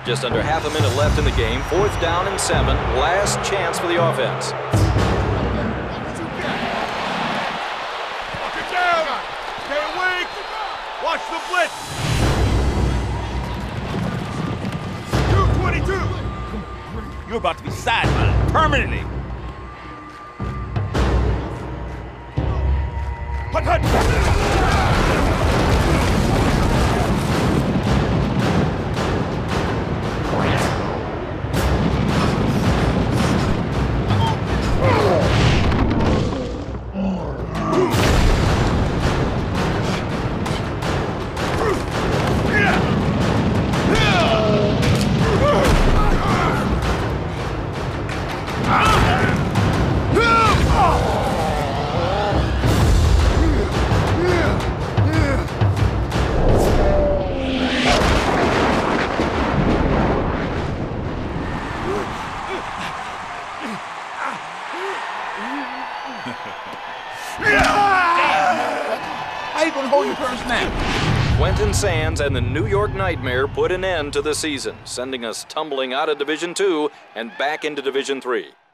Just under half a minute left in the game. 4th down and 7. Last chance for the offense. Lock it down! Stay weak! Watch the blitz! 222! You're about to be sidelined permanently. Hut, hut! How you gonna hold your first snap? Quentin Sands and the New York Nightmare put an end to the season, sending us tumbling out of Division II and back into Division III.